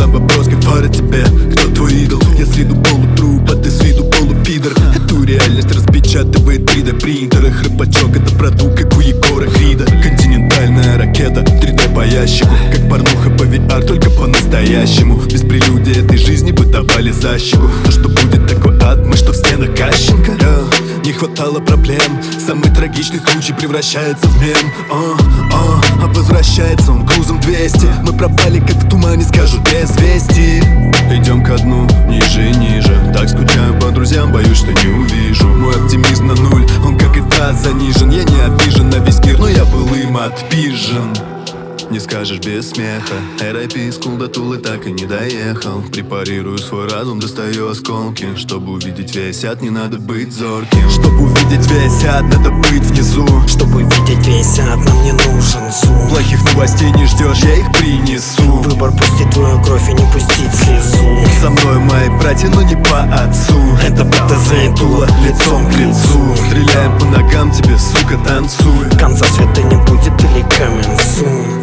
задам вопрос, говорят тебе, кто твой идол? Я с виду полутруп, а ты с виду полупидор. Эту реальность распечатывает 3D принтер. И храпачок — это продукт, как у Егора Крида. Континентальная ракета, 3D по ящику. Как порнуха по VR, только по-настоящему. Без прелюдии этой жизни бы давали защику. То, что будет такой ад, мы что в стенах Кащенко? Не хватало проблем. Самый трагичный случай превращается в мем. А возвращается он грузом 200. Мы пропали, как в тумане, скажут без вести. Идем ко дну, ниже и ниже. Так скучаю по друзьям, боюсь, что не увижу. Мой оптимизм на нуль, он как и таз занижен. Я не обижен на весь мир, но я был им отпижен. Не скажешь без смеха. RIP School до Тулы так и не доехал. Препарирую свой разум, достаю осколки. Чтобы увидеть весь ад, не надо быть зорким. Чтобы увидеть весь ад, надо быть внизу. Чтобы видеть весь ад, нам не нужен зум. Плохих новостей не ждешь, я их принесу. Выбор — пустить твою кровь и не пустить слезу. Со мной мои братья, но не по отцу. Это БТЗ и Тула, лицом к лицу. Стреляем по ногам, тебе, сука, танцуй. Конца света не будет или coming soon.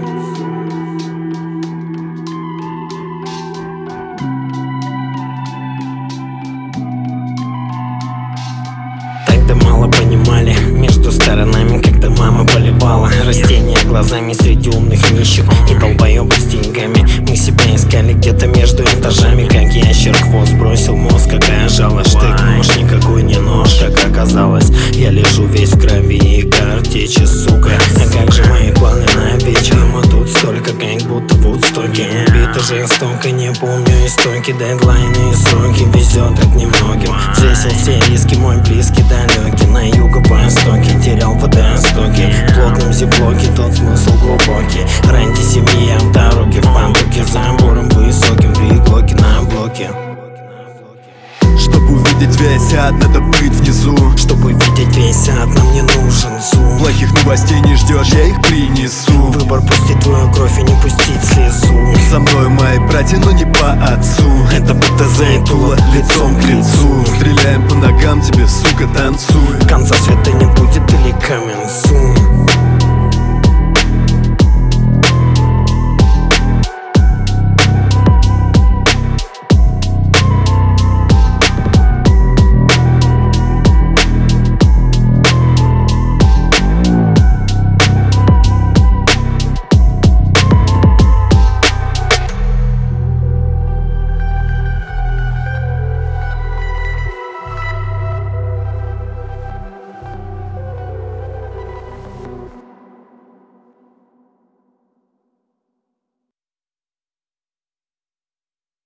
Тогда мало понимали между сторонами, когда мама поливала растения глазами среди умных нищих и долбоебов с деньгами. Мы себя искали где-то между этажами, как ящер хвост бросил мозг. Какая жалость, штык-нож, никакой не нож. Как оказалось, я лежу весь в крови и картечи, сука. А как же мои планы на вечер? Мы тут столько, как будто в Вудстоке. Убито жестоко, не помню истоки, дедлайны и сроки. Везет так немногим. Взвесил все риски, мой близкий далекий. На юго-востоке терял водостоки. В плотном зиблоке тот смысл глубокий. Раньте семьи, авторуки в пандуке. За амбуром высоким, биглоки на блоке. Чтобы увидеть весь ад, надо быть внизу. Чтобы видеть весь ад, нам не нужен зум. Плохих новостей не ждешь, я их принесу. Выбор — пустить твою кровь и не пустить слезу. Со мной мои братья, но не по отцу. Это БТЗ и Тула, лицом к лицу. Стреляем по ногам, тебе, сука, танцуй. Конца света не будет или coming soon.